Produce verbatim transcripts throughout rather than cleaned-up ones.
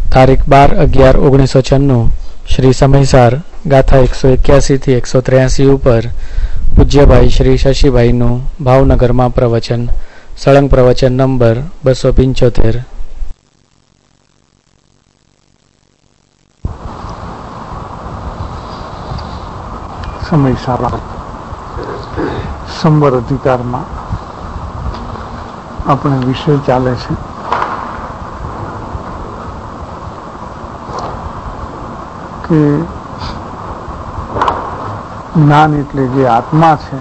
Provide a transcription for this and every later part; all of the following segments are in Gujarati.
તારીખ બાર અગિયાર ઓગણીસો છન્નું શ્રી સમયસાર ગાથા એકસો એક્યાસી થી એકસો ત્ર્યાસી ઉપર પૂજ્યભાઈ શ્રી શશીભાઈનું ભાવનગરમાં પ્રવચન, સળંગ પ્રવચન નંબર બસો પંચોતેર. સમયસાર સંબર અધિકારમાં આપણે વિષય ચાલે છે કે જ્ઞાન એટલે જે આત્મા છે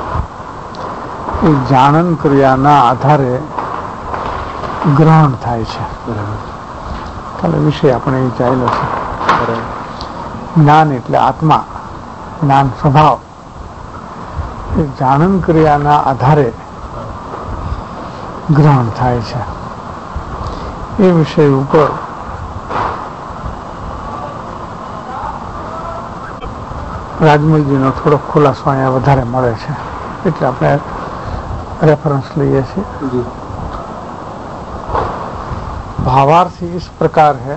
એ જાણન ક્રિયાના આધારે ગ્રહણ થાય છે. કાલે વિષય આપણે એ ચાલ્યો છે. જ્ઞાન એટલે આત્મા, જ્ઞાન સ્વભાવ એ જાણન ક્રિયાના આધારે ગ્રહણ થાય છે. એ વિષય ઉપર રાજમલજીનો થોડો ખુલાસો અહીંયા વધારે મળે છે એટલે આપણે रेफरेंस लिए थे. भावार्थ इस प्रकार है,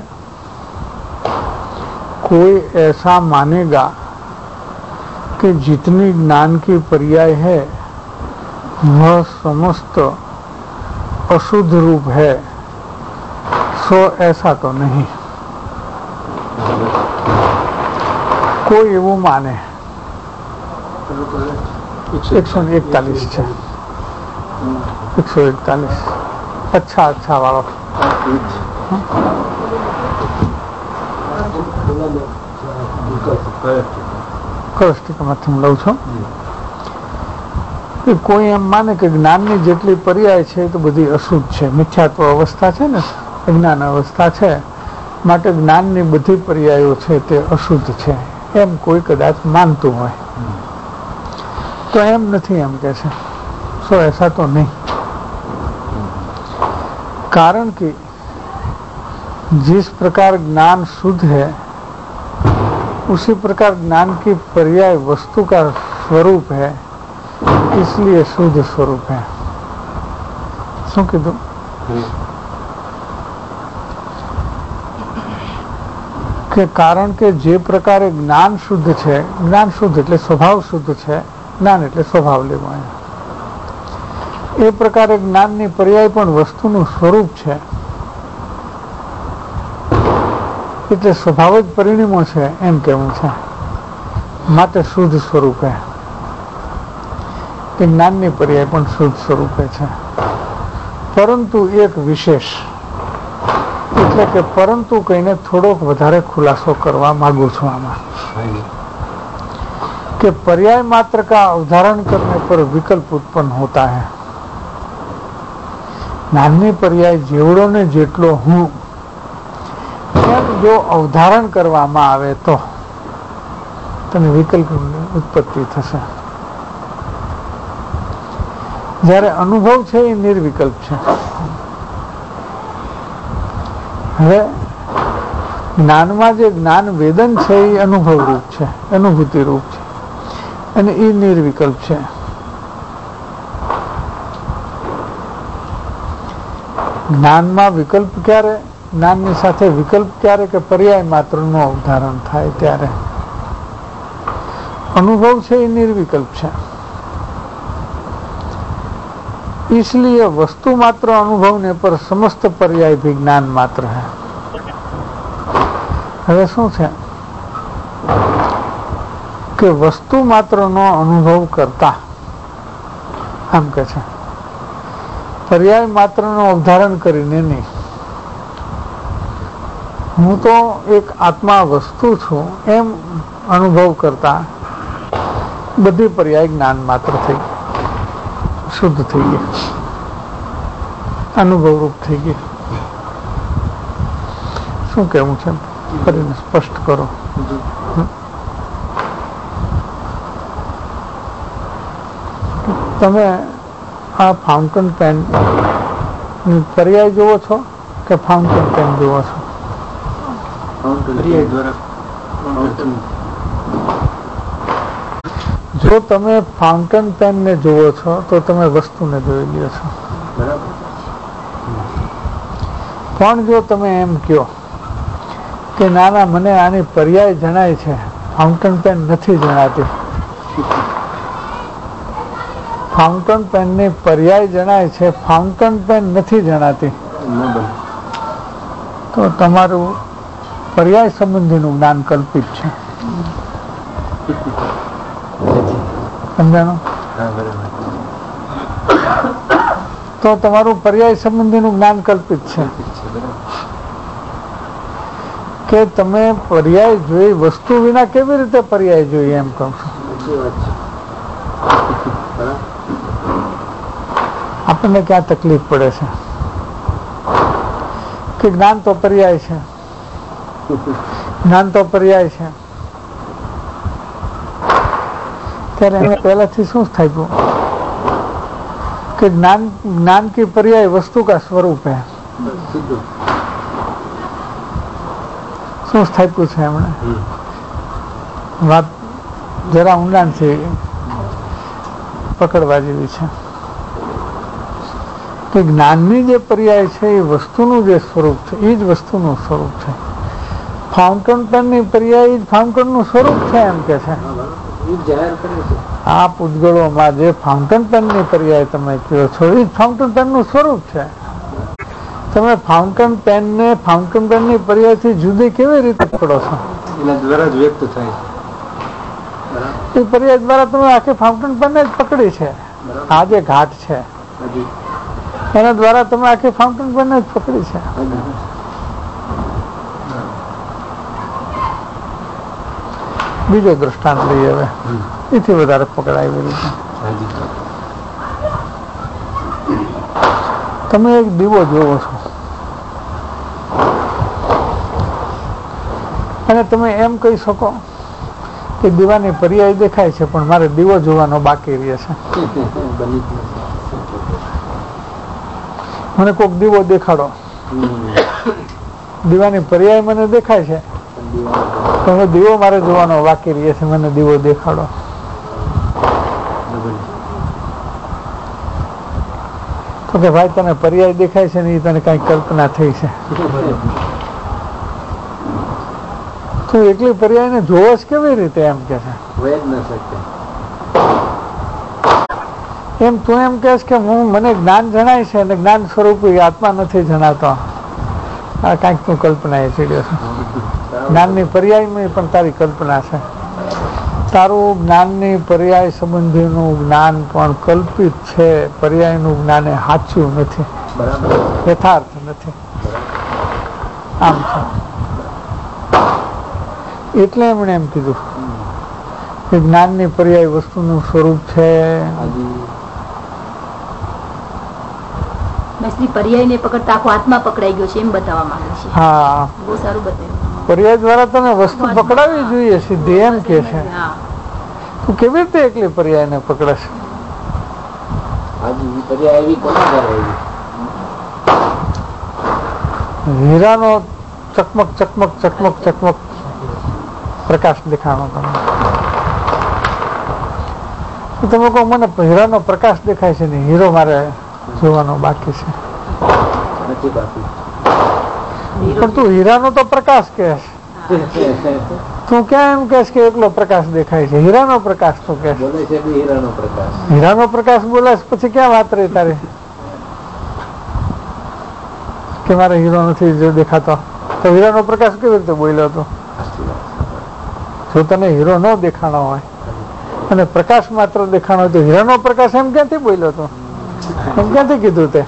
कोई ऐसा मानेगा कि जितनी ज्ञान की पर्याय है वह समस्त अशुद्ध रूप है, सो ऐसा तो नहीं. कोई वो माने एक सौ इकतालीस है एक सौ इकतालीस अच्छा अच्छा वाला કષ્ટિકમાંથી લઉં છું કે કોઈ એમ માને કે જ્ઞાનની જેટલી પર્યાય છે તો બધી અશુદ્ધ છે, મિથ્યાત્વ અવસ્થા છે ને, અજ્ઞાન અવસ્થા છે, માટે જ્ઞાનની બધી પર્યાયો છે તે અશુદ્ધ છે, એમ કોઈ કદાચ માનતું હોય તો એમ નથી, એમ કે છે सो ऐसा तो नहीं. कारण कि जिस प्रकार ज्ञान शुद्ध है उसी प्रकार ज्ञान की पर्याय वस्तु का स्वरूप है, इसलिए शुद्ध स्वरूप है. શું કીધું? કે કારણ કે જે પ્રકારે જ્ઞાન શુદ્ધ છે, જ્ઞાન શુદ્ધ એટલે સ્વભાવ શુદ્ધ છે, જ્ઞાન એટલે સ્વભાવ લેવો, એ પ્રકારે જ્ઞાનની પર્યાય પણ વસ્તુનું સ્વરૂપ છે, એટલે સ્વભાવ જ પરિણામો છે એમ કેવું છે. માટે શુદ્ધ સ્વરૂપે કે જ્ઞાનની પર્યાય પણ શુદ્ધ સ્વરૂપે છે. પરંતુ એક વિશેષ એટલે કે પરંતુ કહીને થોડોક વધારે ખુલાસો કરવા માંગુ છું આમાં कि पर्याय मात्र का अवधारण करने पर विकल्प उत्पन्न होता है. ज्ञाननी पर्याय जेवड़ो ने जेटलो हूँ एम जो अवधारण करवामां आवे तो तने विकल्प उत्पत्ति थशे. જ્યારે અનુભવ છે એ નિર્વિકલ્પ છે. હવે જ્ઞાનમાં જે જ્ઞાન વેદન છે એ અનુભવ રૂપ છે, અનુભૂતિ રૂપ છે અને એ નિર્વિકલ્પ છે. જ્ઞાનમાં વિકલ્પ ક્યારે, જ્ઞાનની સાથે વિકલ્પ ક્યારે કે પર્યાય માત્રનું અવધારણ થાય ત્યારે. અનુભવ છે એ નિર્વિકલ્પ છે, इसलिए वस्तु मात्र अनुभवने पर समस्त पर्याय भी ज्ञान मात्र है. હવે શું છે કે વસ્તુ માત્ર નો અનુભવ કરતા આમ કે છે, પર્યાય માત્ર નું અવધારણ કરીને નહીં. હું તો એક આત્મા વસ્તુ છું એમ અનુભવ કરતા બધી પર્યાય જ્ઞાન માત્ર થઈ, શુદ્ધ થઈ ગઈ, અનુભવ રૂપ થઈ ગઈ. શું કેવું છે કરીને સ્પષ્ટ કરો. તમે આ ફાઉન્ટેન પેન પર્યાય જોવો છો કે ફાઉન્ટેન પેન જોવો છો? જો તમે ફાઉન્ટેન પેન ને જોવો છો તો તમે વસ્તુને જોઈ લ્યો છો, પણ જો તમે એમ કહો કે ના ના મને આની પર્યાય જણાય છે, ફાઉન્ટન પેન નથી જણાતી. ફાઉન્ટન પેન ની પર્યાય જણાય છે, ફાઉન્ટન પેન નથી જણાતી. તો તમારું પર્યાય સંબંધીનું જ્ઞાન કલ્પિત છે. સમજાણું? તો તમારું પર્યાય સંબંધીનું જ્ઞાન કલ્પિત છે કે તમે પર્યાય જોઈ, વસ્તુ વિના કેવી રીતે પર્યાય જોઈએ એમ કહું છું. આપણને ક્યાં તકલીફ પડે છે કે જ્ઞાન તો પર્યાય છે, જ્ઞાન તો પર્યાય છે. ત્યારે એને પહેલાથી શું થાય कि ज्ञान ज्ञान की पर्याय वस्तु का स्वरूप है. શું સ્થાપ્યું છે એમણે? વાત જરા ઊંડાણથી પકડવા જેવી છે કે જ્ઞાનની જે પર્યાય છે એ વસ્તુનું જે સ્વરૂપ છે એ જ વસ્તુનું સ્વરૂપ છે. ફાઉન્ટન પેનની પર્યાય જ ફાઉન્ટનનું સ્વરૂપ છે એમ કે છે. આ પૂતગળોમાં જે ફાઉન્ટન પેનની પર્યાય તમે કહો છો એ જ ફાઉન્ટન પેનનું સ્વરૂપ છે. તમે ફાઉન્ટન પેન ને ફાઉન્ટન પેન ની પર્યાયથી જુદી કેવી રીતે પકડો છો? એના દ્વારા જ વ્યક્ત થાય છે. એ પર્યાય દ્વારા તમે આખી ફાઉન્ટન પેન જ પકડી છે. આ જે ઘાટ છે એના દ્વારા તમે આખી ફાઉન્ટન પેન જ પકડી છે. બીજો દ્રષ્ટાંત લઈએ હવે, એથી વધારે પકડાય એવી રીતે. તમે એક દીવો જોવો છો અને તમે એમ કહી શકો કે દીવાની પર્યાય દેખાય છે પણ મારે દીવો જોવાનો બાકી રહે છે. મને કોઈક દીવો દેખાડો, દીવાની પર્યાય મને દેખાય છે પણ દીવો મારે જોવાનો બાકી રહે છે, મને દીવો દેખાડો. તો કે ભાઈ તને પર્યાય દેખાય છે ને એ તને કઈ કલ્પના થઈ છે, તું એકલી પર્યાય ને જોવો જ કેવી રીતે એમ કે છે. એમ તું એમ કહેશ કે હું મને જ્ઞાન જણાય છે અને જ્ઞાન સ્વરૂપી આત્મા નથી જણાતો. આ કાંઈક તું કલ્પના એ ચીડ્યો છે. જ્ઞાનની પર્યાયમાં પણ તારી કલ્પના છે. તારું જ્ઞાનની પર્યાય સંબંધીનું જ્ઞાન પણ કલ્પિત છે. પર્યાયનું જ્ઞાન એ સાચું નથી, યથાર્થ નથી. આમ છે એટલે એમણે એમ કીધું કે જ્ઞાનની પર્યાય વસ્તુનું સ્વરૂપ છે. પર્યાય ને પકડતા આખો આત્મા પકડાઈ ગયો છે એમ બતાવવા માંગે છે. હા, બહુ સારું બતાવ્યું. પર્યાય દ્વારા તને વસ્તુ પકડાવી જોઈએ સીધી એમ કે છે. તું કેવી રીતે એકલી પર્યાય ને પકડશે? હીરાનો ચકમક ચકમક ચકમક ચકમક પ્રકાશ દેખાણો તમે તમે કહો મને હીરાનો પ્રકાશ દેખાય છે ને હીરો મારે જોવાનો બાકી છે. પણ તું હીરાનો તો પ્રકાશ કહે, તું ક્યાં એમ કહેશ કે એકલો પ્રકાશ દેખાય છે? હીરાનો પ્રકાશ તો કે હીરાનો પ્રકાશ બોલે પછી ક્યાં વાત રહી તારી કે મારે હીરો નથી જો દેખાતો? તો હીરાનો પ્રકાશ કેવી રીતે બોલ્યો હતો? જો તને હીરો ન દેખાણો હોય અને પ્રકાશ માત્ર દેખાણો હોય તો હીરાનો પ્રકાશ એમ ક્યાંથી બોલ્યો હતો? એમ ક્યાંથી કીધું તે?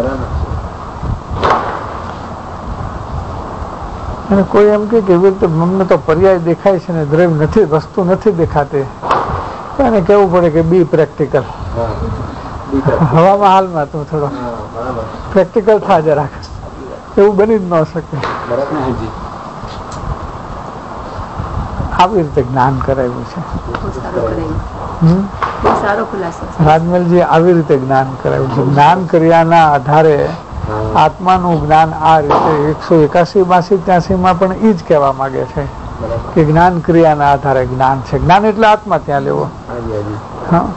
અને કોઈ એમ કે કેવી રીતે અમને તો પર્યાય દેખાય છે ને દ્રવ્ય નથી, વસ્તુ નથી દેખાતી, એને કેવું પડે કે બી પ્રેક્ટિકલ. હવામાં હાલમાં તું થોડો પ્રેક્ટિકલ થા જરાક, એવું બની જ ન શકે. આવી રીતે જ્ઞાન કરાવ્યું છે રાજમલજી, આવી રીતે જ્ઞાન કરાવ્યું છે. જ્ઞાન કર્યાના આધારે આત્માનું જ્ઞાન આ રીતે એકસો એકાસી બાસી ત્યાસી માં પણ એ જ કહેવા માંગે છે કે જ્ઞાન ક્રિયાના આધારે જ્ઞાન છે. જ્ઞાન એટલે આત્મા ત્યાં લેવો. હા,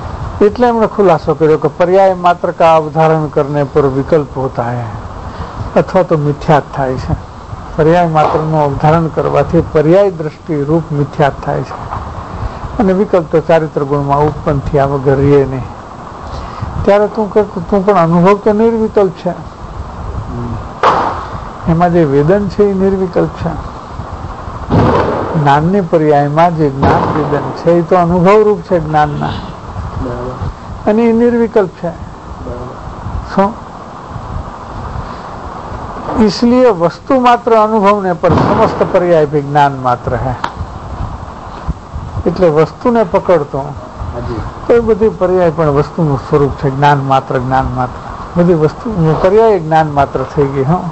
એટલે એમણે ખુલાસો કર્યો કે पर्याय मात्र का अवधारण करने पर विकल्प होता है અથવા તો મિથ્યાત થાય છે. પર્યાય માત્રનું અવધારણ કરવાથી પર્યાય દ્રષ્ટિ રૂપ મિથ્યાત થાય છે અને વિકલ્પ તો ચારિત્ર ગુણમાં ઉત્પન્ન થયા વગર રહે નહીં. ત્યારે તું કે તું પણ અનુભવ તો નિર્વિકલ્પ છે, એમાં જે વેદન છે એ નિર્વિકલ્પ છે. જ્ઞાનની પર્યાયમાં જે જ્ઞાન વેદન છે એ તો અનુભવ રૂપ છે જ્ઞાનના, અને એ નિર્વિકલ્પ છે. શું? इसलिए वस्तु मात्र अनुभवने पर समस्त पर्याय भी ज्ञान मात्र है. એટલે વસ્તુને પકડતો તો એ બધી પર્યાય પણ વસ્તુનું સ્વરૂપ છે. જ્ઞાન માત્ર જ્ઞાન માત્ર બધી વસ્તુ પર્યાય જ્ઞાન માત્ર થઈ ગઈ. હા,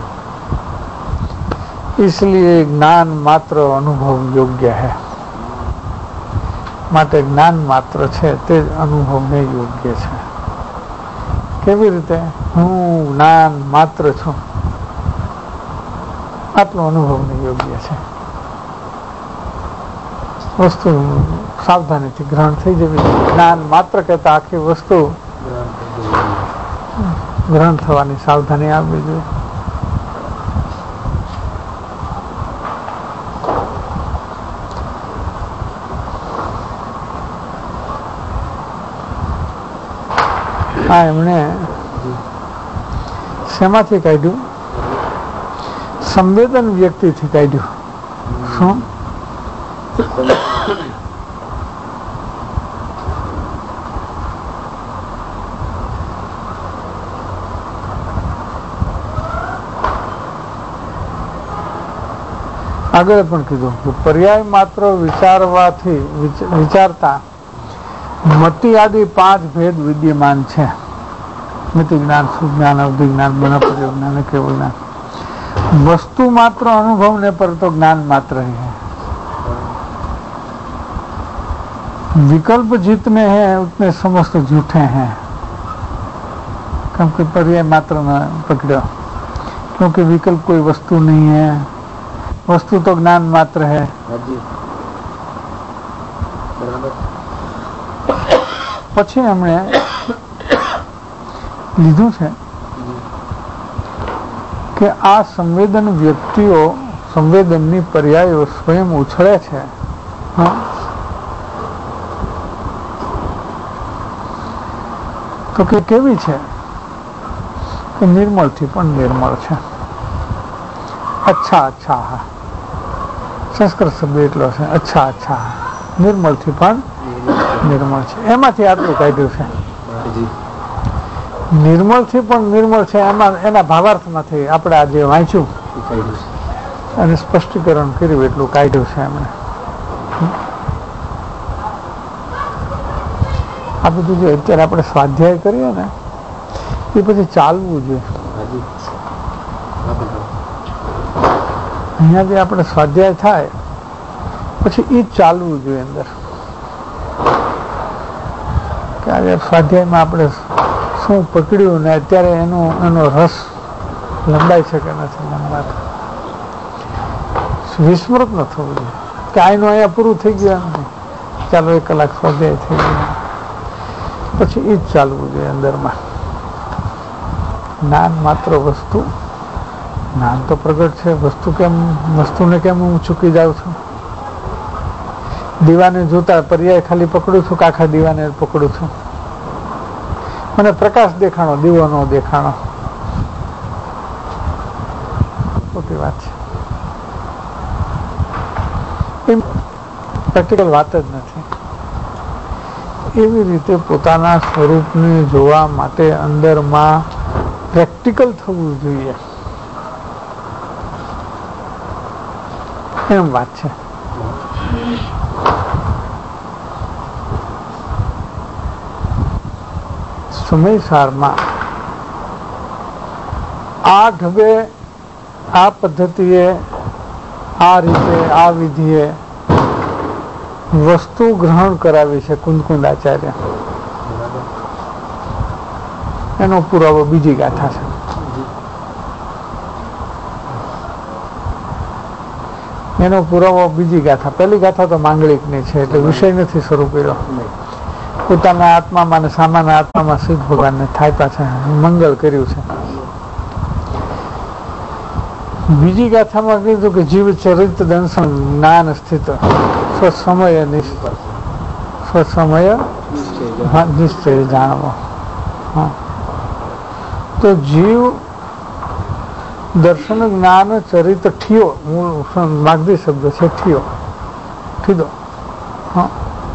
इसलिए ज्ञान मात्र अनुभव योग्य है. માટે જ્ઞાન માત્ર છે તે અનુભવને યોગ્ય છે. કેવી રીતે? હું જ્ઞાન માત્ર છું, આટલો અનુભવને યોગ્ય છે. વસ્તુ સાવધાનીથી ગ્રહણ થઈ જવી. જ્ઞાન માત્ર કહેતા આખી વસ્તુ ગ્રહણ થવાની સાવધાની આવવી જોઈએ. હા, એમણે શેમાંથી કાઢ્યું? સંવેદન વ્યક્તિથી કાઢ્યું. શું? આગળ પણ કીધું કે પર્યાય માત્ર વિચારવાથી વિચારતા મતિ આદિ પાંચ ભેદ વિદ્યમાન છે. મિતિ જ્ઞાન, સુજ્ઞાન, અવધિ જ્ઞાન, બન પ્રયોગ જ્ઞાન, કેવલ જ્ઞાન. वस्तु मात्र अनुभव ने पर तो ज्ञान मात्र ही है. विकल्प जितने हैं उतने समस्त झूठे हैं, क्योंकि पर्याय मात्र न पकड़ो. क्योंकि विकल्प कोई वस्तु नहीं है, वस्तु तो ज्ञान मात्र है. પછી એમણે લીધું છે કે આ સંવેદન વ્યક્તિઓ સંવેદનની પર્યાયો સ્વયં ઉછળે છે. તો કે કેવી છે? કે નિર્મળથી પણ નિર્મળ છે. અચ્છા અચ્છા હા, સંસ્કૃત શબ્દ એટલો છે. અચ્છા અચ્છા નિર્મળથી પણ નિર્મળ છે. એમાંથી આટલું કાઢ્યું છે. નિર્મળથી પણ નિર્મળ છે એમાં એના ભાવાર્થમાંથી આપણે આજે વાંચ્યું અને સ્પષ્ટીકરણ કર્યું એટલું કાઢ્યું છે એમણે. આ બધું જે અત્યારે આપણે સ્વાધ્યાય કરીએ ને એ પછી ચાલવું જોઈએ. અહીંયા જે આપણે સ્વાધ્યાય થાય પછી એ જ ચાલવું જોઈએ અંદર. કે આજે સ્વાધ્યાયમાં આપણે શું પકડ્યું ને અત્યારે એનો એનો રસ લંબાઈ શકે નથી લંબાતો. વિસ્મૃત ન થવું જોઈએ કે આનું અહીંયા પૂરું થઈ ગયું એમ નહીં. ચાલો એક કલાક સ્વાધ્યાય થઈ ગયું પછી એ જ ચાલવું જોઈએ અંદરમાં. જ્ઞાન માત્ર વસ્તુ, જ્ઞાન તો પ્રગટ છે. વસ્તુ કેમ, વસ્તુને કેમ હું ચૂકી જાઉં છું? દીવાને જોતા પર્યાય ખાલી પકડું છું કે આખા દીવાને પકડું છું? મને પ્રકાશ દેખાણો, દીવો નો દેખાણો. ખોટી વાત છે, એ પ્રેક્ટિકલ વાત જ નથી. એવી રીતે પોતાના સ્વરૂપને જોવા માટે અંદરમાં પ્રેક્ટિકલ થવું જોઈએ એમ વાત છે. સમયસારમાં આ ઢબે, આ પદ્ધતિએ, આ રીતે, આ વિધિએ વસ્તુ ગ્રહણ કરાવી છે કુંદકુંદ આચાર્ય. એનો પુરાવો બીજી ગાથા છે. એનો પુરાવો બીજી ગાથા. પહેલી ગાથા તો માંગલિકની છે એટલે વિષય નથી શરૂ કર્યો. પોતાના આત્મામાં અને સામાન્ય આત્મામાં સિદ્ધ ભગવાનને થાપ્યા છે, મંગલ કર્યું છે. બીજી ગાથામાં કીધું કે જીવ ચરિત્ર દંશન જ્ઞાન સ્થિત સ્વસમય સ્વસમય નિશ્ચય જાણવો. હા, તો જીવ દર્શન જ્ઞાન ચરિત ઠિયો, મૂળ માગધી શબ્દ છે ઠિયો, ઠીદો. હા,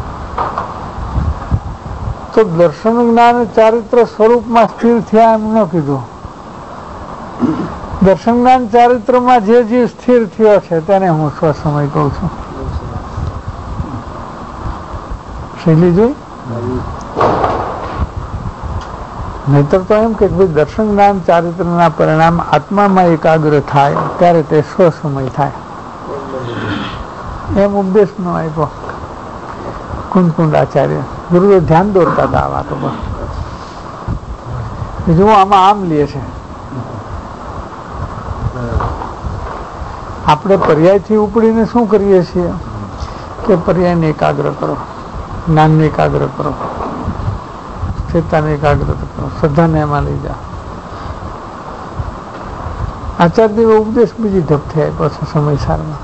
તો દર્શન જ્ઞાન ચારિત્ર સ્વરૂપમાં સ્થિર થયા એમ ન કીધું. દર્શન જ્ઞાન ચારિત્રમાં જે જીવ સ્થિર થયો છે તેને હું સ્વસમય કહું છું. શૈલી જોઈ? નહીતર તો એમ કે ભાઈ દર્શન જ્ઞાન ચારિત્રના પરિણામ આત્મામાં એકાગ્ર થાય ત્યારે તે સ્વસમય થાય, એમ ઉપદેશ નો આપ્યો કુંદકુંડ આચાર્ય. ગુરુએ ધ્યાન દોરતા હતા આ વાતો પર. બીજું આમાં આમ લે છે, આપણે પર્યાયથી ઉપડીને શું કરીએ છીએ કે પર્યાયને એકાગ્ર કરો, જ્ઞાનને એકાગ્ર કરો, સ્થિરતાને એકાગ્ર કરો, શ્રદ્ધાને એમાં લઈ જાઓ. આચાર્યદેવે ઉપદેશ બીજી ઢબથી આપ્યો છે સમયસારમાં.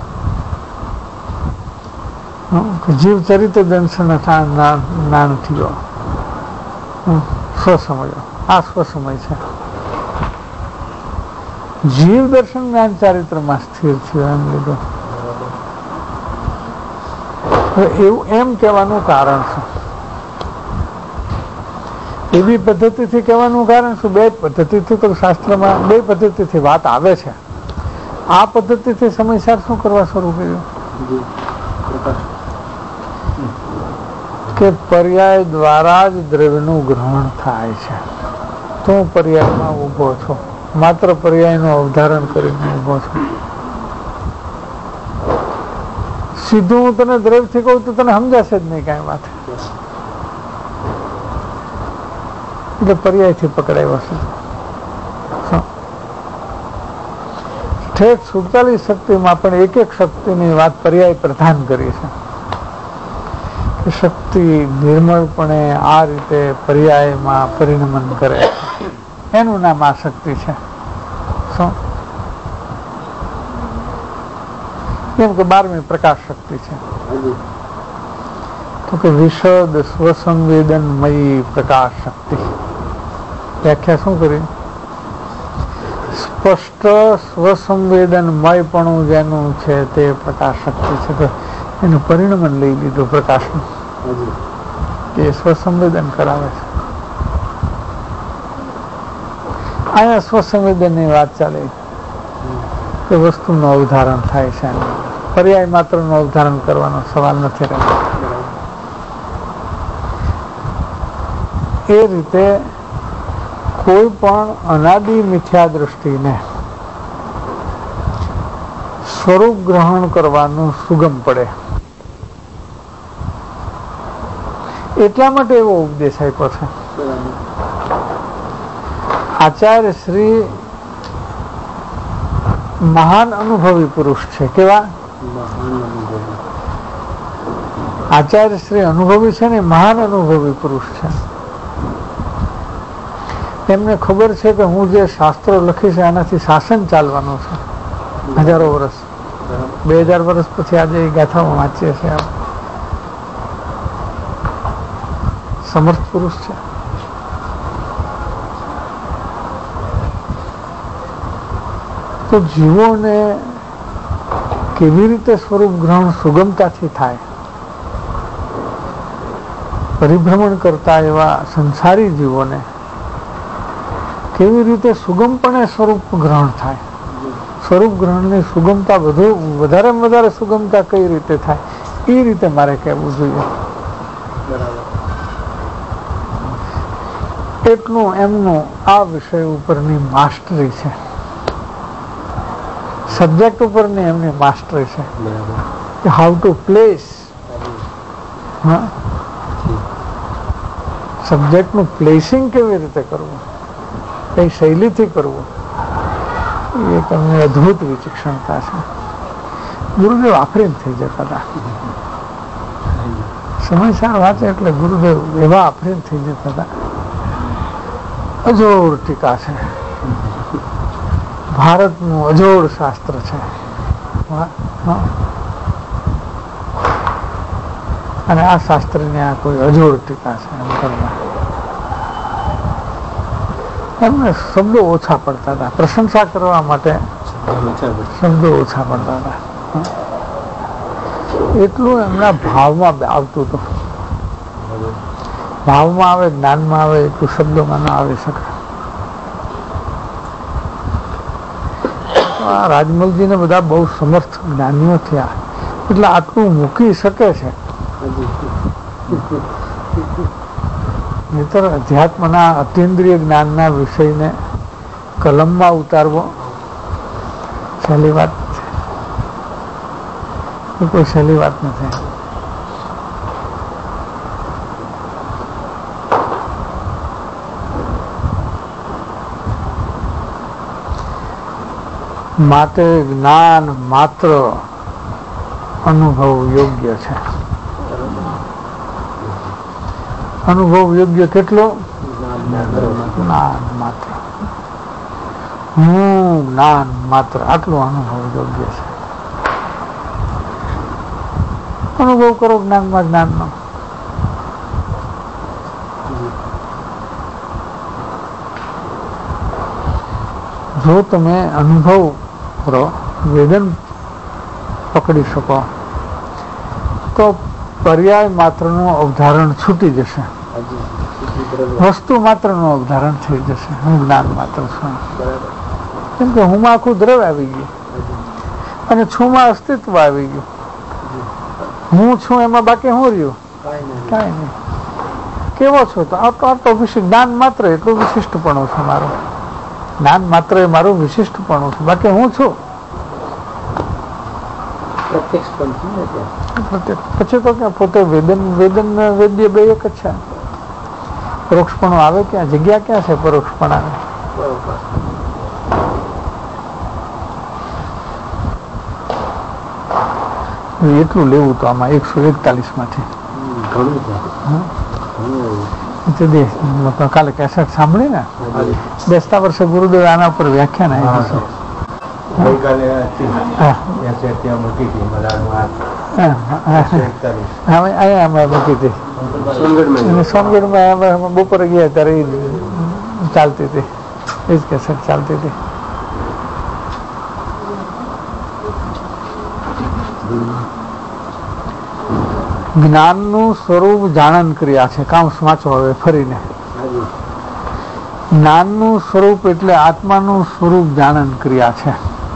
જીવ ચરિત્ર દંશન જ્ઞાન થયો સ્વસમય. આ સ્વસમય છે. જીવ દર્શન જ્ઞાન ચારિત્રમાં સ્થિર થયો એમ લીધું. એવું એમ કહેવાનું કારણ શું? એવી પદ્ધતિથી કહેવાનું કારણ શું? બે પદ્ધતિથી તો શાસ્ત્રમાં બે પદ્ધતિથી વાત આવે છે. આ પદ્ધતિથી સમયસાર શું કરવા શરૂ કર્યું કે પર્યાય દ્વારા જ દ્રવ્યનું ગ્રહણ થાય છે. તો હું પર્યાયમાં ઉભો છું, માત્ર પર્યાયનું અવધારણ કરીને ઉભો છું. સીધું હું તને દ્રવ્યથી કહું તો તને સમજાશે જ નહીં કાંઈ વાત. એટલે પર્યાયથી પકડાયો છે. ઠેઠ સુડતાલીસ શક્તિમાં પણ એક એક શક્તિની વાત પર્યાય પ્રધાન કરી છે. શક્તિ નિર્મળપણે આ રીતે પર્યાયમાં પરિણમન કરે એનું નામ આ શક્તિ છે. શું? કેમ કે બારમી પ્રકાશ શક્તિ છે. તો કે વિશદ સ્વસંવેદનમયી પ્રકાશ શક્તિ. વ્યાખ્યા શું કરી? સ્પષ્ટ સ્વસંવેદનમય પણ જેનું છે તે પ્રકાશ શક્તિ છે. તો એનું પરિણમન લઈ લીધું પ્રકાશનું, એ સ્વસંવેદન કરાવે છે. અહીંયા સ્વસંવેદનની વાત ચાલે કે વસ્તુનું અવધારણ થાય છે. પર્યાય માત્રનું અવધારણ કરવાનો સવાલ નથી રહેતો. એ રીતે કોઈ પણ અનાદિ મિથ્યા દ્રષ્ટિને સ્વરૂપ ગ્રહણ કરવાનું સુગમ પડે. એટલા માટે એવો ઉપદેશ આપ્યો છે. આચાર્ય શ્રી મહાન અનુભવી પુરુષ છે. કેવા? આચાર્ય શ્રી અનુભવી છે ને, મહાન અનુભવી પુરુષ છે. એમને ખબર છે કે હું જે શાસ્ત્રો લખી છે એનાથી શાસન ચાલવાનું છે હજારો વર્ષ. બે હજાર વર્ષ પછી આજે એ ગાથાઓ વાંચીએ છીએ. સમર્થ પુરુષ છે. તો જીવોને કેવી રીતે સ્વરૂપ ગ્રહણ સુગમતાથી થાય, પરિભ્રમણ કરતા એવા સંસારી જીવોને કેવી રીતે સુગમપણે સ્વરૂપ ગ્રહણ થાય, સ્વરૂપ ગ્રહણની સુગમતા વધુ વધારે વધારે સુગમતા કઈ રીતે થાય એ રીતે મારે કહેવું જોઈએ. એટલું એમનું આ વિષય ઉપરની માસ્ટરી છે. સબ્જેક્ટ ઉપરની એમની માસ્ટરી છે કે હાઉ ટુ પ્લેસ. હા, સબ્જેક્ટનું પ્લેસિંગ કેવી રીતે કરવું, કઈ શૈલીથી કરવું, એ તમને અદભુત વિચક્ષણતા છે. ગુરુદેવ આફરીન થઈ જતા હતા. સમયસાર વાંચે એટલે ગુરુદેવ એવા આફરીન થઈ જતા હતા. અજોડ ટીકા છે. ભારતનું અજોડ શાસ્ત્ર છે. અને આ શાસ્ત્રની આ કોઈ અજોડ ટીકા છે. એમને શબ્દો ઓછા પડતા હતા, પ્રશંસા કરવા માટે શબ્દો ઓછા પડતા હતા. એટલું એમના ભાવમાં આવતું હતું. ભાવમાં આવે, જ્ઞાનમાં આવે, એટલું શબ્દોમાં ના આવી શકે. આ રાજમલજીને બધા બહુ સમર્થ જ્ઞાનીઓ થયા એટલે આટલું મૂકી શકે છે. નહીતર અધ્યાત્મના અતિન્દ્રિય જ્ઞાનના વિષયને કલમમાં ઉતારવો સહેલી વાત છે. એ કોઈ સહેલી વાત નથી. માટે જ્ઞાન માત્ર અનુભવ યોગ્ય છે. અનુભવ યોગ્ય કેટલો? જ્ઞાન માત્ર. હું જ્ઞાન માત્ર આટલું અનુભવ યોગ્ય છે. અનુભવ કરો જ્ઞાનમાં જ્ઞાનનો. જો તમે અનુભવ કરો, વેદન પકડી શકો તો પર્યાય માત્રનું અવધારણ છૂટી જશે. વસ્તુ માત્રનું અવધારણ થઈ જશે. હું જ્ઞાન માત્ર છું. કેમ કે હું માં આખું દ્રવ્ય આવી ગયું અને છું માં અસ્તિત્વ આવી ગયું. હું છું એમાં બાકી હું રહ્યું? કાંઈ નહીં. કેવો છો? તો આ તો જ્ઞાન માત્ર એટલું વિશિષ્ટપણું છે મારું. જ્ઞાન માત્ર એ મારું વિશિષ્ટપણું છે, બાકી હું છું. પછી તો ક્યાં પોતે વેદન વેદન વેદ્ય બે એક જ છે. પરોક્ષપણું આવે ક્યાં? જગ્યા ક્યાં છે પરોક્ષપણ આવે? એટલું લેવું તો આમાં એકસો એકતાલીસ માંથી કાલે કેસેટ સાંભળી ને, બેસતા વર્ષે ગુરુદેવ આના ઉપર વ્યાખ્યાન આવ્યું છે. સોનગઢમાં બપોરે ગયા ત્યારે ચાલતી હતી, એ જ કેસેટ ચાલતી હતી. જ્ઞાનનું સ્વરૂપ જાણન ક્રિયા છે. કામ વાંચો હવે ફરીને. જ્ઞાનનું સ્વરૂપ એટલે આત્માનું સ્વરૂપ જાણન ક્રિયા છે.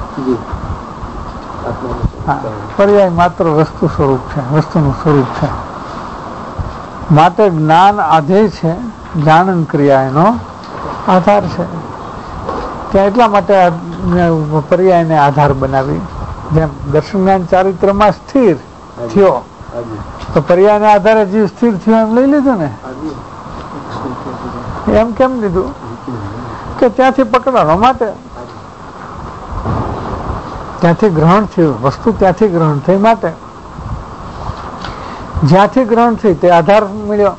પર્યાય માત્ર વસ્તુ સ્વરૂપ છે, વસ્તુનું સ્વરૂપ છે. માટે જ્ઞાન આધેય છે, જાણન ક્રિયા એનો આધાર છે. ત્યાં એટલા માટે પર્યાયને આધાર બનાવી. જેમ દર્શન જ્ઞાન ચારિત્રમાં સ્થિર થયો તો પર્યાયના આધારે જીવ સ્થિર થયો એમ લઈ લીધું ને. એમ કેમ લીધું? કે ત્યાંથી પકડવાનો માટે, ત્યાંથી ગ્રહણ થયું, વસ્તુ ત્યાંથી ગ્રહણ થઈ માટે. જ્યાંથી ગ્રહણ થઈ તે આધાર મળ્યો.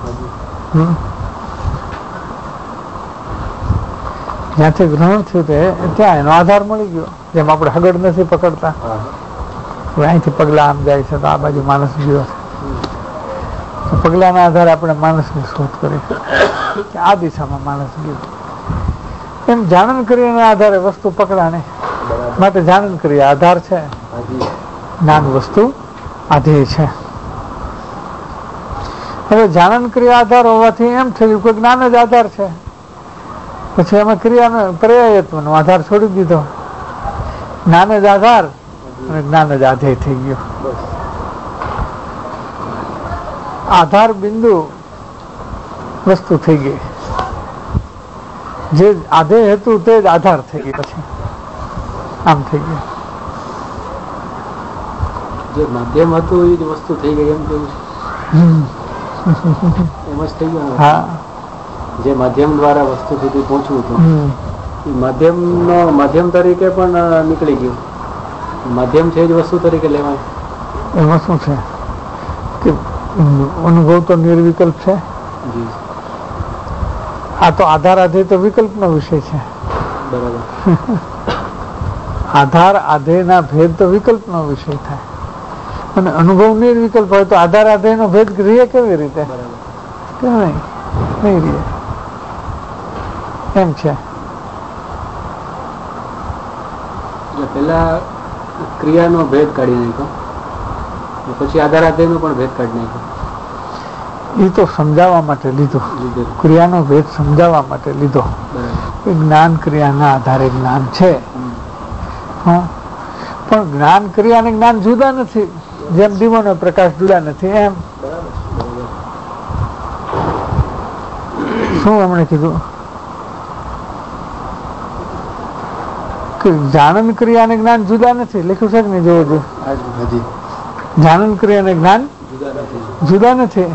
જ્યાંથી ગ્રહણ થયું તે ત્યાં એનો આધાર મળી ગયો. જેમ આપણે હગડ નથી પકડતા, અહીંથી પગલા આમ જાય છે તો આ બાજુ માણસ ગયો છે, પગલાના આધારે આપણે માણસની શોધ કરી કે આ દિશામાં માણસ ગયો. એમ જાણન ક્રિયાના આધારે વસ્તુ પકડાને માટે જાણન ક્રિયા આધાર છે, જ્ઞાન વસ્તુ આધેય છે. હવે જાણન ક્રિયા આધાર હોવાથી એમ થયું કે જ્ઞાન જ આધાર છે. પછી એમાં ક્રિયાનો પર્યાયત્વનો આધાર છોડી દીધો. જ્ઞાન જ આધાર અને જ્ઞાન જ આધેય થઈ ગયો. આધાર બિંદુ વસ્તુ થઈ ગઈ. જે આધેય હતું તે જ આધાર થઈ ગઈ. પછી આમ થઈ ગયું. જે માધ્યમ હતું એ જ વસ્તુ થઈ ગઈ એમ કેવું? એમ જ થઈ ગયું. હા, જે માધ્યમ દ્વારા વસ્તુ સુધી પહોંચવું હતું એ માધ્યમ નો માધ્યમ તરીકે પણ નીકળી ગયું. માધ્યમ છે જ વસ્તુ તરીકે લેવાય. એમાં શું છે કે અનુભવ તો નિર્વિકલ્પ છે. આ તો આધાર આધે તો વિકલ્પનો વિષય છે. આધાર આધેયના ભેદ તો વિકલ્પનો વિષય થાય, અને અનુભવ નિર્વિકલ્પ હોય તો આધાર આધેયનો ભેદ રહે કેવી રીતે? કે નહીં નહીં રહે. એમ છે. પેલા ક્રિયાનો ભેદ કાઢી નાખ્યો, પછી આધાર આધેયનો પણ ભેદ કાઢી નાખ્યો. એ તો સમજાવવા માટે લીધો, ક્રિયાનો ભેદ સમજાવવા માટે લીધો. જ્ઞાન ક્રિયાના આધારે જ્ઞાન છે, હા, પણ જ્ઞાન ક્રિયા અને જ્ઞાન જુદા નથી, જેમ દીવાનો પ્રકાશ જુદા નથી એમ. શું હમણે કીધું કે જાણન ક્રિયા અને જ્ઞાન જુદા નથી? લખ્યું છે કે નહીં? જોવો જો, જાણન ક્રિયા અને જ્ઞાન જુદા નથી.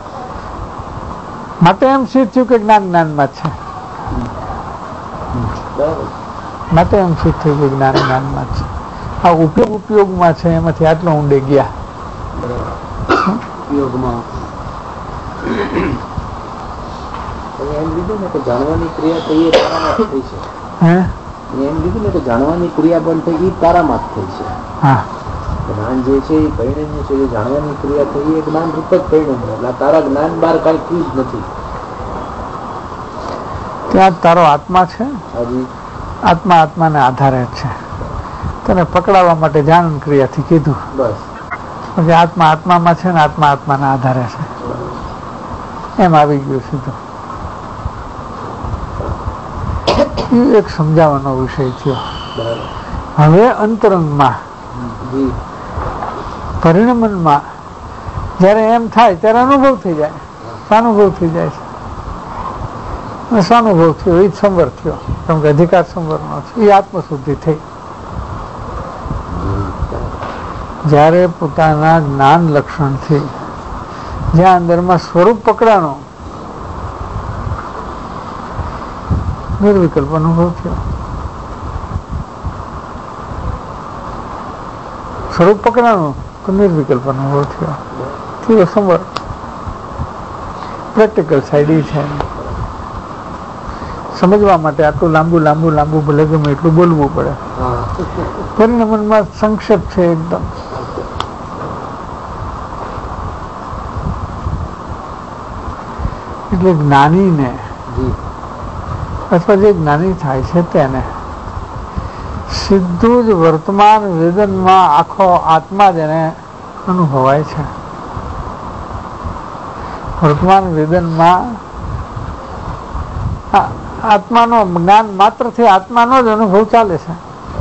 માટે એમ સિદ્ધ થયું કે જ્ઞાન જ્ઞાનમાં છે. માટે એમ સિદ્ધ થયું કે જ્ઞાન જ્ઞાનમાં છે. આ ઉપયોગ ઉપયોગમાં છે, એમાંથી આટલો ઊંડે ગયા. એમ લીધું ને કે જાણવાની ક્રિયા થઈ એ તારામાં થઈ છે. હે એમ લીધું ને કે જાણવાની ક્રિયા બંધ થઈ ગઈ, તારામાં થઈ છે. હા, જ્ઞાન જે છે એ પરિણમ્ય છે, એ જાણવાની ક્રિયા થઈ એ જ્ઞાન રૂપ જ પરિણમ્ય. એટલે તારા જ્ઞાન બહાર કઈ થયું જ નથી. ત્યાં તારો આત્મા છે, હાજી, આત્મા આત્માને આધારે છે. તને પકડાવવા માટે જાણન ક્રિયાથી કીધું, બસ. પછી આત્મા આત્મામાં છે ને આત્મા આત્માના આધારે છે, એમ આવી ગયું સીધું. એ એક સમજાવવાનો વિષય થયો. હવે અંતરંગમાં પરિણમનમાં જયારે એમ થાય ત્યારે અનુભવ થઈ જાય, સ્વાનુભવ થઈ જાય છે. અને સ્વાનુભવ થયો એ જ સંવર થયો, કેમ કે અધિકાર સંવરનો છે. એ આત્મશુદ્ધિ થઈ. જયારે પોતાના જ્ઞાન લક્ષણથી જ્યાં અંદરમાં સ્વરૂપ પકડાનો નિર્વિકલ્પ અનુભવ થયો. સ્વરૂપ પકડાનો તો નિર્વિકલ્પ અનુભવ થયો. થયો સંવર. પ્રેક્ટિકલ સાઈડ એ છે. સમજવા માટે આટલું લાંબુ લાંબુ લાંબુ ભલે ગમે એટલું બોલવું પડે. પરિણમનમાં સંક્ષેપ છે એકદમ. એટલે જ્ઞાનીને અથવા જે જ્ઞાની થાય છે તેને સીધું જ વર્તમાન વેદનમાં આખો આત્મા જ એને અનુભવાય છે. વર્તમાન વેદનમાં આત્માનો જ્ઞાન માત્રથી આત્માનો જ અનુભવ ચાલે છે.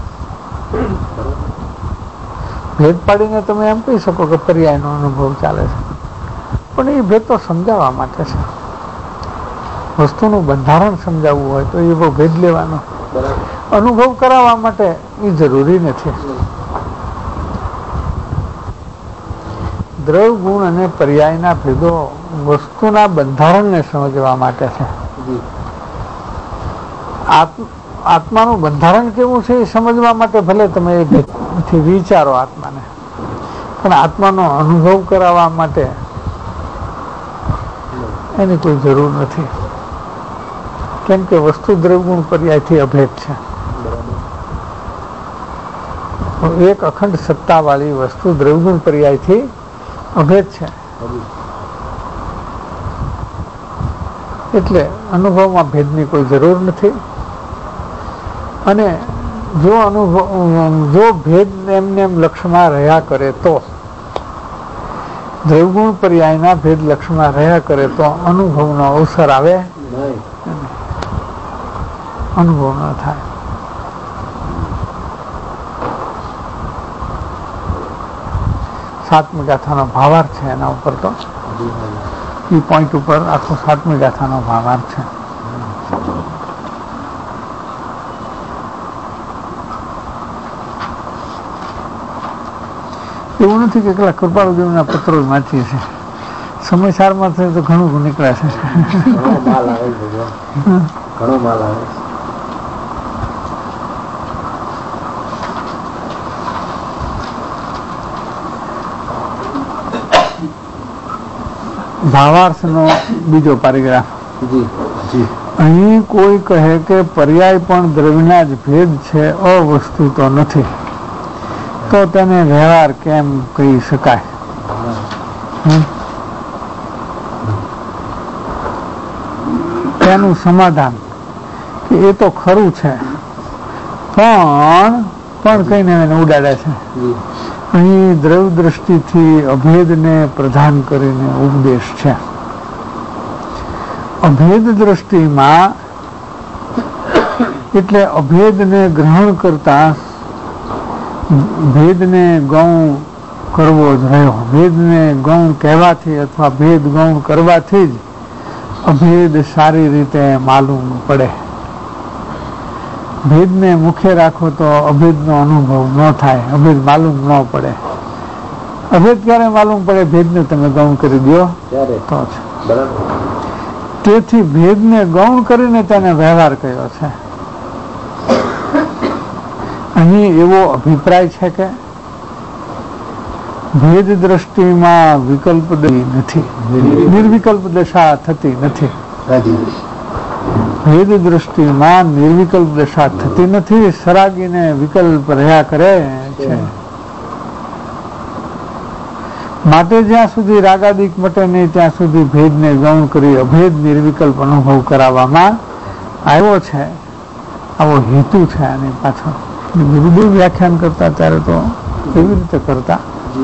ભેદ પાડીને તમે એમ કહી શકો કે પર્યાયનો અનુભવ ચાલે છે, પણ એ ભેદ તો સમજાવવા માટે છે. વસ્તુનું બંધારણ સમજાવવું હોય તો એ બહુ ભેદ લેવાનો. અનુભવ કરાવવા માટે એ જરૂરી નથી. દ્રવ ગુણ અને પર્યાયના ભેદો વસ્તુના બંધારણને સમજવા માટે છે. આત્માનું બંધારણ કેવું છે એ સમજવા માટે ભલે તમે એ ભેદથી વિચારો આત્માને, પણ આત્માનો અનુભવ કરાવવા માટે એની કોઈ જરૂર નથી. કેમ કે વસ્તુ દ્રવગુણ પર્યાયથી અભેદ છે. એક અખંડ સત્તા વાળી વસ્તુ દ્રવગુણ પર્યાયથી અભેદ છે. એટલે અનુભવમાં ભેદની કોઈ જરૂર નથી. અને જો અનુભવ જો ભેદ એમને એમ લક્ષમાં રહ્યા કરે તો દ્રવગુણ પર્યાયના ભેદ લક્ષમાં રહ્યા કરે તો અનુભવનો અવસર આવે, અનુભવ ન થાય. સાતમી ગાથાનો ભાવાર્થ છે એના ઉપર તો એ પોઈન્ટ ઉપર આખો સાતમી ગાથાનો ભાવાર્થ છે. એવું નથી કે કેટલા કૃપાળુદેવના પત્રો જ વાંચીએ છીએ. સમયસારમાં તો ઘણું નીકળે છે. ઘણો માલ આવે. ભાવાર્થ નો બીજો પેરેગ્રાફ. જી જી અહીં કોઈ કહે કે પર્યાય પણ દ્રવ્યના જ ભેદ છે, અવસ્તુ તો નથી, તો તેને વ્યવહાર કેમ કહી શકાય? તેનું સમાધાન કે એ તો ખરું છે, પણ પણ કહીને એને ઉડાડે છે. અહીં દ્રવ્ય દ્રષ્ટિથી અભેદને પ્રધાન કરીને ઉપદેશ છે. અભેદ દ્રષ્ટિમાં એટલે અભેદને ગ્રહણ કરતા ભેદને ગૌણ કરવો જ રહ્યો. ભેદને ગૌણ કહેવાથી અથવા ભેદ ગૌણ કરવાથી જ અભેદ સારી રીતે માલુમ પડે. ભેદને મુખ્ય રાખો તો અભેદનો અનુભવ ન થાય, અભેદ માલુમ ન પડે. અભેદ ક્યારે માલુમ પડે? ભેદને તમે ગૌણ કરી દો તો જ. તેથી ભેદને ગૌણ કરીને તેને વ્યવહાર કહ્યો છે. અહીં એવો અભિપ્રાય છે કે ભેદ દ્રષ્ટિમાં વિકલ્પ નથી, નિર્વિકલ્પ દશા થતી નથી. ભેદ દ્રષ્ટિમાં નિર્વિકલ્પ દશા થતી નથી, સરાગીને વિકલ્પ રહ્યા કરે છે. માટે જ્યાં સુધી રાગાદિક મટે નહીં ત્યાં સુધી ભેદને ગૌણ કરી અભેદ નિર્વિકલ્પ અનુભવ કરાવવામાં આવ્યો છે. આવો હેતુ છે આની પાછળ. ગુરુદેવ વ્યાખ્યાન કરતા ત્યારે તો એવી રીતે કરતા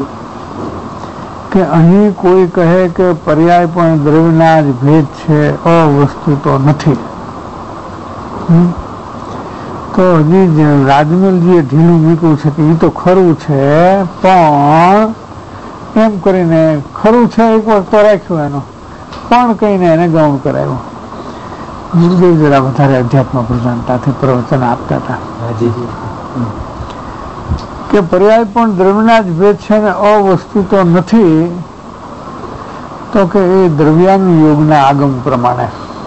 કે અહીં કોઈ કહે કે પર્યાય પણ દ્રવ્યના જ ભેદ છે, અવસ્તુ તો નથી. તો હજી રાજમલજીએ ઢીલું મૂક્યું છે કે એ તો ખરું છે, પણ એમ કરીને ખરું છે એક વખત રાખ્યું, એનો પણ કહીને એને ગૌણ કરાવ્યું. ગુરુદેવ જરા વધારે અધ્યાત્મ પ્રધાનતાથી પ્રવચન આપતા હતા કે પર્યાય પણ દ્રવ્યના જ ભેદ છે ને અવસ્તુ તો નથી. તો કે એ દ્રવ્યાનુયોગના આગમ પ્રમાણે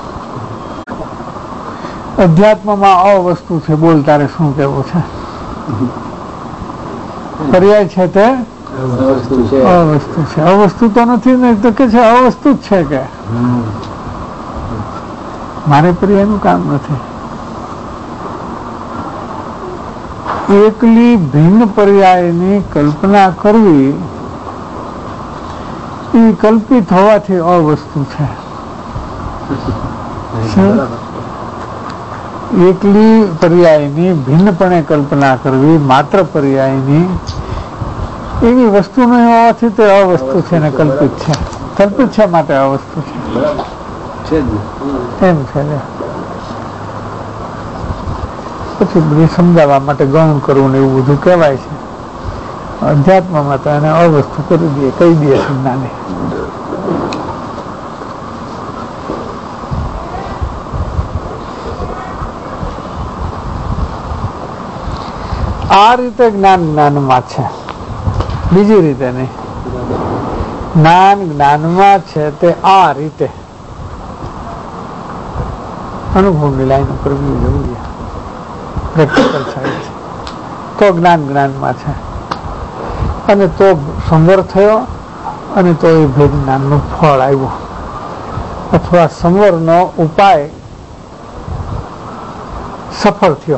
અધ્યાત્મમાં અવસ્તુ છે. બોલ, તારે શું કેવું છે? પર્યાય છે તે અવસ્તુ છે, અવસ્તુ તો નથી ને, તો કે છે અવસ્તુ જ છે. કે મારે પર્યાયનું કામ નથી. એકલી ભિન્ન પર્યાયની કલ્પના કરવી એ કલ્પિત હોવાથી અવસ્તુ છે. એકલી પર્યાયની ભિન્નપણે કલ્પના કરવી, માત્ર પર્યાયની એવી વસ્તુ નહીં હોવાથી તે અવસ્તુ છે ને કલ્પિત છે. કલ્પિત છે માટે અવસ્તુ છે એમ છે. પછી બધી સમજાવવા માટે ગૌણ કરવું ને એવું બધું કહેવાય છે. અધ્યાત્મમાં તો એને અવસ્તુ કરી દઈએ, કહી દઈએ સંજ્ઞાને. આ રીતે જ્ઞાન જ્ઞાનમાં છે, બીજી રીતે નહીં. જ્ઞાન જ્ઞાનમાં છે તે આ રીતે અનુભવની લાઈન ઉપર જોઈએ, પ્રેક્ટિકલ સાઈડ તો જ્ઞાન જ્ઞાનમાં છે. અને તો સંવર થયો અને તો એ ભેદ જ્ઞાનનું ફળ આવ્યું, અથવા સંવરનો ઉપાય સફળ થયો.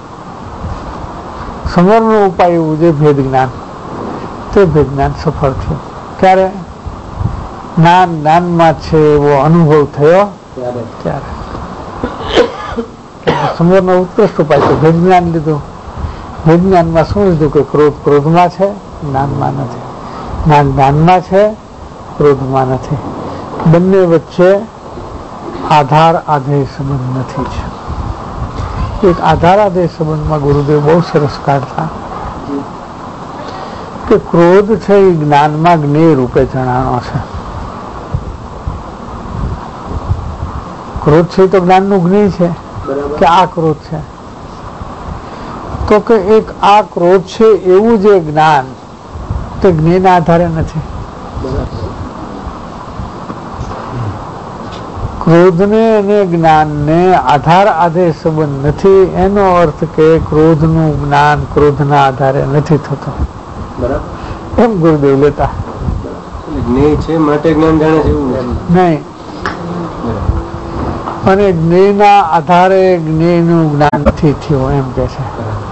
સંવરનો ઉપાય એવું જે ભેદ જ્ઞાન, તે ભેદ જ્ઞાન સફળ થયું. ક્યારે? જ્ઞાન જ્ઞાનમાં છે એવો અનુભવ થયો ત્યારે. સંવરનો ઉત્કૃષ્ટ ઉપાય તો ભેદ જ્ઞાન લીધું. ભેદ જ્ઞાનમાં શું લીધું કે ક્રોધ ક્રોધમાં છે, જ્ઞાનમાં નથી. જ્ઞાન જ્ઞાનમાં છે, ક્રોધમાં નથી. બંને વચ્ચે આધાર આધેય સંબંધ નથી છે. એક આધાર આધેય સંબંધમાં ગુરુદેવ બહુ સરસ કાઢતા કે ક્રોધ છે એ જ્ઞાનમાં જ્ઞેય રૂપે જણાનો છે. ક્રોધ છે તો જ્ઞાનનું જ્ઞેય છે કે આ ક્રોધ છે. તો કે એક આ ક્રોધ છે એવું જે જ્ઞાન તે જ્ઞેયના આધારે નથી. ક્રોધને અને જ્ઞાનને આધાર આધેય સંબંધ નથી. એનો અર્થ કે ક્રોધનું જ્ઞાન ક્રોધના આધારે નથી થતો, એમ ગુરુદેવ લેતા. જ્ઞેય છે માટે જ્ઞાન જાણે છે એવું નહીં. અને જ્ઞેયના આધારે જ્ઞેયનું જ્ઞાન નથી થયું એમ કે છે.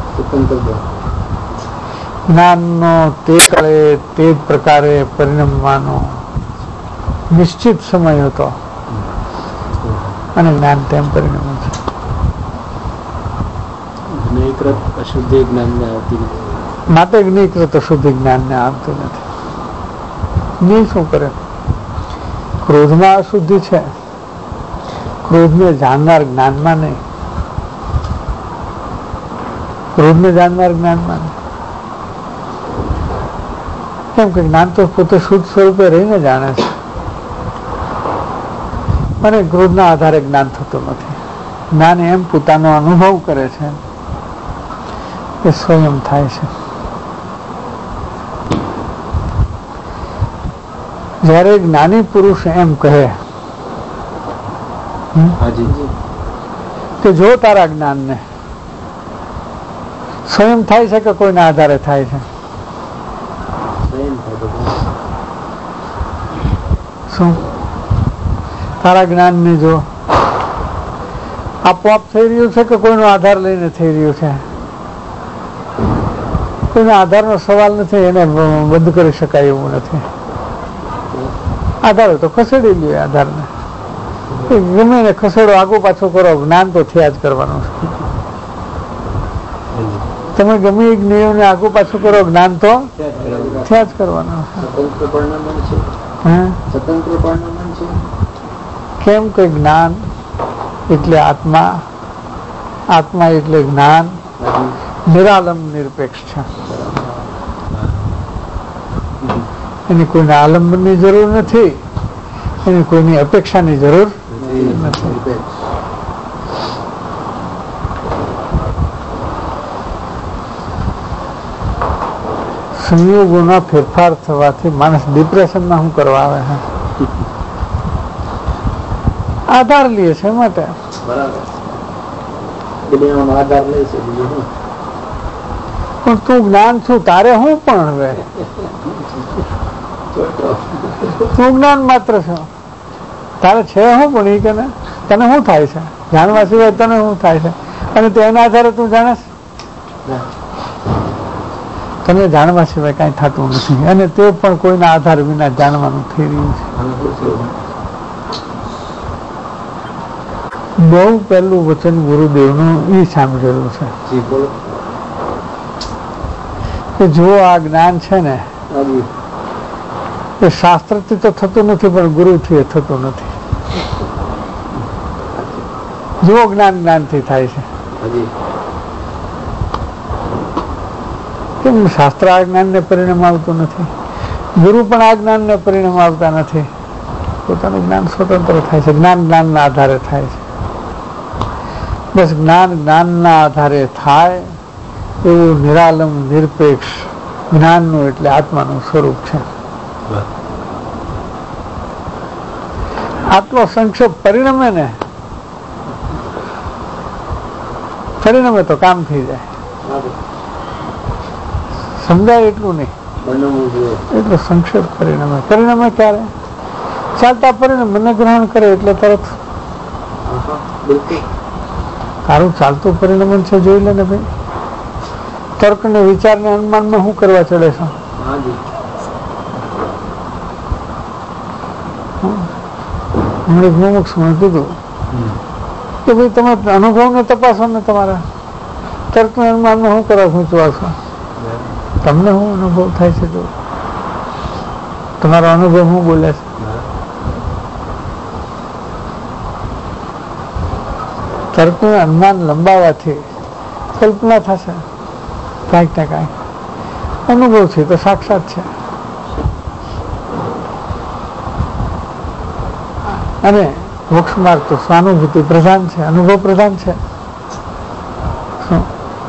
જ્ઞાનનો તે કાળે તે જ પ્રકારે પરિણમવાનો નિશ્ચિત સમય હતો અને જ્ઞાન તેમ પરિણમે છે. અશુદ્ધિ જ્ઞાનને આવતી નથી. માટે જ્ઞેયકૃત અશુદ્ધિ જ્ઞાનને આવતી નથી. જ્ઞેય શું કરે? ક્રોધમાં અશુદ્ધિ છે, ક્રોધને જાણનાર જ્ઞાનમાં નહીં. ક્રોધને જાણનાર જ્ઞાનમાં નહીં. કેમ કે જ્ઞાન તો પોતે શુદ્ધ સ્વરૂપે રહીને જાણે છે અને ક્રોધના આધારે જ્ઞાન થતું નથી. જ્ઞાન એમ પોતાનો અનુભવ કરે છે એ સ્વયં થાય છે. જયારે જ્ઞાની પુરુષ એમ કહે કે જો તારા જ્ઞાનને સ્વયં થાય છે કે કોઈના આધારે થાય છે? શું તારા જ્ઞાનને જો આપોઆપ થઈ રહ્યું છે કે કોઈનો આધાર લઈને થઈ રહ્યું છે? કોઈના આધારનો સવાલ નથી, એને બંધ કરી શકાય એવું નથી. આધાર તો ખસેડી લ્યો. આધારને ગમે ને ખસેડો, આગુ પાછું કરો, જ્ઞાન તો થયા જ કરવાનું છે. તમે ગમે એ જ્ઞેયોને આગુ પાછું કરો, જ્ઞાન તો થયા જ કરવાનું છે. કેમ કે જ્ઞાન એટલે આત્મા, આત્મા એટલે જ્ઞાન નિરાલંબ નિરપેક્ષ છે. એની કોઈને આલંબનની જરૂર નથી, એની કોઈની અપેક્ષાની જરૂર નથી. સંયોગોના ફેરફાર થવાથી માણસ ડિપ્રેશનમાં શું કરવા આવે છે? આધાર લે છે માટે. પણ તું જ્ઞાન છું, તારે હું પણ હવે તું જ્ઞાન માત્ર છે, તારે છે હું પણ એ કે તને શું થાય છે? જાણવા સિવાય તને શું થાય છે? અને તેના આધારે તું જાણે તને જાણવા સિવાય કઈ થતું નથી, અને તે પણ કોઈના આધાર વિના જાણવાનું થઈ રહ્યું છે. બહુ પહેલું વચન ગુરુદેવનું એ સાંભળેલું છે કે જો આ જ્ઞાન છે ને એ શાસ્ત્રથી તો થતું નથી, પણ ગુરુથી એ થતું નથી. જો જ્ઞાન જ્ઞાનથી થાય છે. કેમ? શાસ્ત્ર આ જ્ઞાનને પરિણામ આવતું નથી, ગુરુ પણ આ જ્ઞાનને પરિણામ આવતા નથી. પોતાનું જ્ઞાન સ્વતંત્ર થાય છે, જ્ઞાન જ્ઞાનના આધારે થાય છે. બસ જ્ઞાન જ્ઞાનના આધારે થાય એવું નિરાલંબ નિરપેક્ષ જ્ઞાનનું એટલે આત્માનું સ્વરૂપ છે. આટલો સંક્ષેપ પરિણમે ને પરિણમે તો કામ થઈ જાય. સમજાય એટલું નહીં, એટલો સંક્ષેપ પરિણમે. પરિણમે ક્યારે? ચાલતા પરિણામ મને ગ્રહણ કરે એટલે તરત તારું ચાલતું પરિણમન છે જોઈ લે ને ભાઈ. તર્ક ને વિચાર ને અનુમાનમાં શું કરવા ચડે છે? હમણાં મુમુક્ષ મને કીધું કે ભાઈ તમે અનુભવ ને તપાસો ને, તમારા તર્ક ને અનુમાનમાં શું કરવા ખૂંચવા છો? તમને શું અનુભવ થાય છે? જો તમારો અનુભવ શું બોલે છે? તર્કનું અનુમાન લંબાવવાથી કલ્પના થશે કાંઈક ને કાંઈક. અનુભવ છે તો સાક્ષાત છે. અને મોક્ષ માર્ગ તો સ્વાનુભૂતિ પ્રધાન છે, અનુભવ પ્રધાન છે. શું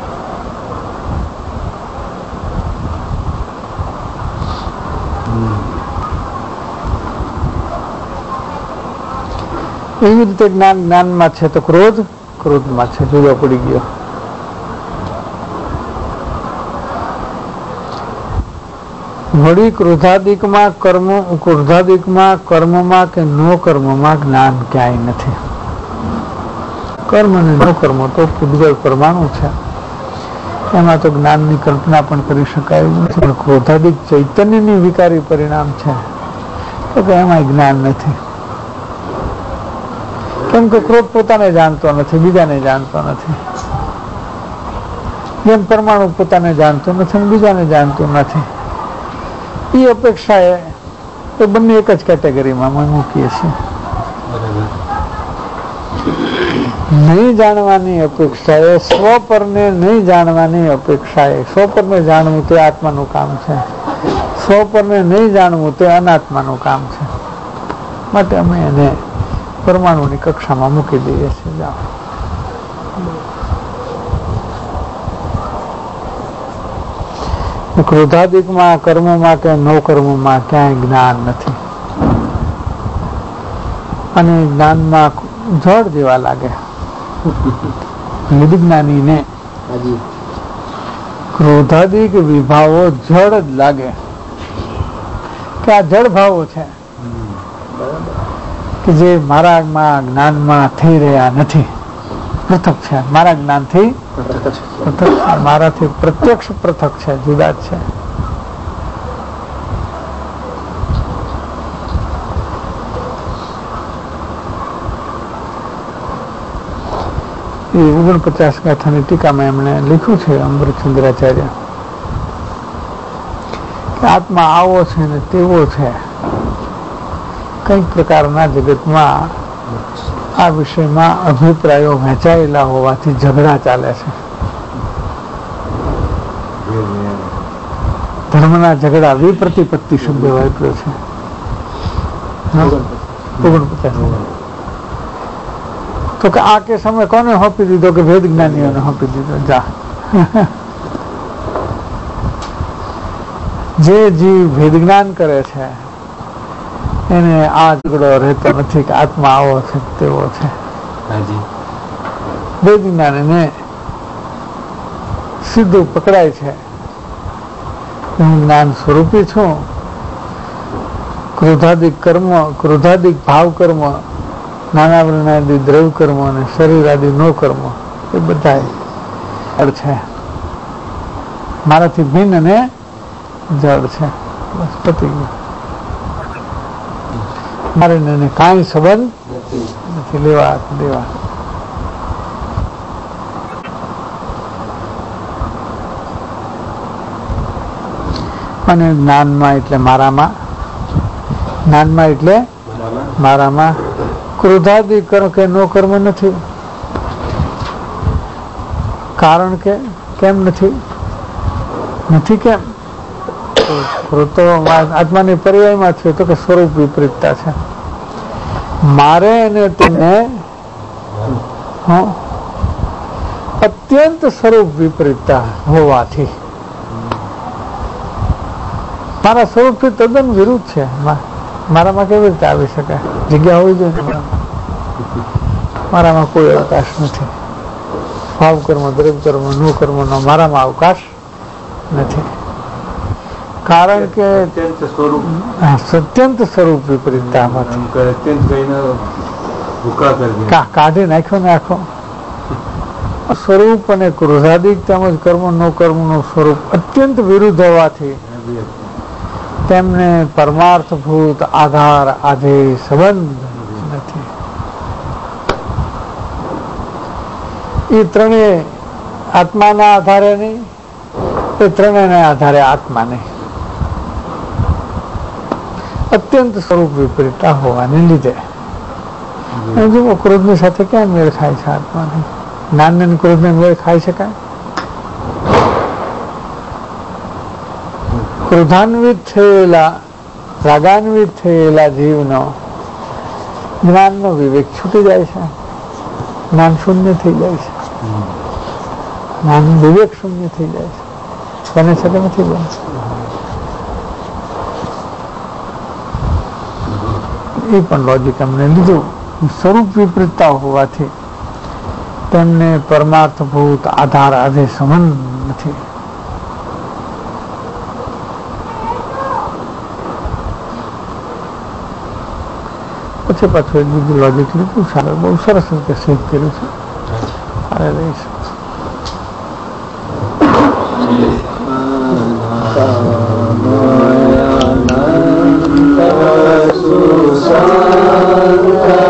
એવી રીતે જ્ઞાન જ્ઞાનમાં છે તો ક્રોધ ક્રોધમાં છે. જુદો પડી ગયો. વળી ક્રોધાદિકમાં કર્મ ક્રોધાદિકમાં કર્મમાં કે નો કર્મમાં જ્ઞાન ક્યાંય નથી. કર્મ અને ન કર્મ તો પૂતગળ પરમાણુ છે, એમાં તો જ્ઞાનની કલ્પના પણ કરી શકાય એવું નથી. પણ ક્રોધાદિક ચૈતન્યની વિકારી પરિણામ છે તો કે એમાં જ્ઞાન નથી, કેમ કે ક્રોધ પોતાને જાણતો નથી, બીજાને જાણતો નથી. જેમ પરમાણુ પોતાને જાણતો નથી અને બીજાને જાણતું નથી, એ અપેક્ષા એ બંને એક જ કેટેગરીમાં અમે મૂકીએ છીએ. નહીં જાણવાની અપેક્ષા એ સ્વપરને નહીં જાણવાની અપેક્ષા એ સ્વપરને જાણવું તે આત્માનું કામ છે, સ્વપરને નહીં જાણવું તે અનાત્માનું કામ છે. માટે અમે એને પરમાણુની કક્ષામાં મૂકી દઈએ છીએ. જાઓ ક્રોધાદિકમાં કર્મમાં કે નો કર્મમાં ક્યાંય જ્ઞાન નથી અને જ્ઞાનમાં જળ જેવા લાગે. વિજ્ઞાનીને ક્રોધાદિક વિભાવો જળ જ લાગે કે આ જળ ભાવો છે કે જે મારામાં જ્ઞાનમાં થઈ રહ્યા નથી, પૃથક છે. મારા જ્ઞાનથી પૃથક છે, મારાથી પ્રત્યક્ષ પૃથક છે, જુદા જ છે. એ ઓગણપચાસ ગાથાની ટીકામાં એમણે લખ્યું છે અમૃતચંદ્રાચાર્ય કે આત્મા આવો છે ને તેવો છે. કઈક પ્રકારના જગતમાં આ વિષયમાં અભિપ્રાયો વહેંચાયેલા હોવાથી ઝઘડા ચાલે છે. ધર્મના ઝઘડા વિપ્રતિપત્તિ શબ્દ વાપર્યો છે ઓગણપચાસ. તો કે આ કેસ અમે કોને સોંપી દીધો કે વેદ જ્ઞાનીઓને સોંપી દીધો. જા જે જીવ વેદ જ્ઞાન કરે છે એને આ ઝઘડો રહેતો નથી કે આત્મા આવો છે તેવો છે. વેદ જ્ઞાન એને સીધું પકડાય છે. હું જ્ઞાન સ્વરૂપી છું. ક્રોધાદિક કર્મ, ક્રોધાદિક ભાવ કર્મ, નાના વર્ણાદિ દ્રવ્ય કર્મ અને શરીર આદિ નો કર્મ એ બધા છે મારાથી ભિન્ન અને જળ છે. બસ પતી ગયું. મારે એને કાંઈ સંબંધ નથી, લેવા દેવા. અને જ્ઞાનમાં એટલે મારામાં, જ્ઞાનમાં એટલે મારામાં ક્રોધાદિ કર્મ કે નો કર્મ નથી. કારણ કે કેમ નથી? નથી કેમ? તો આત્માની પર્યાયમાં છે તો કે સ્વરૂપ વિપરીતતા છે. મારે અને તેને અત્યંત સ્વરૂપ વિપરીતતા હોવાથી મારા સ્વરૂપથી તદ્દન વિરુદ્ધ છે. મારામાં કેવી રીતે આવી શકે? જગ્યા હોવી જોઈએ. મારામાં કોઈ અવકાશ નથી. ભાવ કર્મ, દ્રવ્ય કર્મ, નો કર્મ નો મારામાં અવકાશ નથી. કારણ કે સત્યંત સ્વરૂપ વિપરીતતા કાઢી નાખ્યો ને આખો સ્વરૂપ અને ક્રોધાદિક તેમજ કર્મ નો કર્મ નું સ્વરૂપ અત્યંત વિરુદ્ધ હોવાથી તેમને પરમાર્થભૂત આધાર આધેય સંબંધ નથી. એ ત્રણેય આત્માના આધારે નહીં, એ ત્રણેયના આધારે આત્મા નહીં. અત્યંત સ્વરૂપ વિપરીતતા હોવાને લીધે જુઓ ક્રોધની સાથે ક્યાં મેળ ખાય છે આત્માને? જ્ઞાન ને ક્રોધને મેળ ખાઈ શકાય? ક્રોધાન્વિત થયેલા, રાગાન્વિત થયેલા જીવનો જ્ઞાનનો વિવેક છૂટી જાય છે, જ્ઞાન શૂન્ય થઈ જાય છે, જ્ઞાન વિવેક શૂન્ય થઈ જાય છે. બને છે કે નથી બને? એ પણ લોજિક અમને લીધું. સ્વરૂપ વિપરીતતા હોવાથી તેમને પરમાર્થભૂત આધાર આધે સંબંધ નથી. પછી પાછું એક બીજું લોજિક લીધું, સારું બહુ સરસ રીતે સિદ્ધ કર્યું છે. અરે રહીશ સુશાંત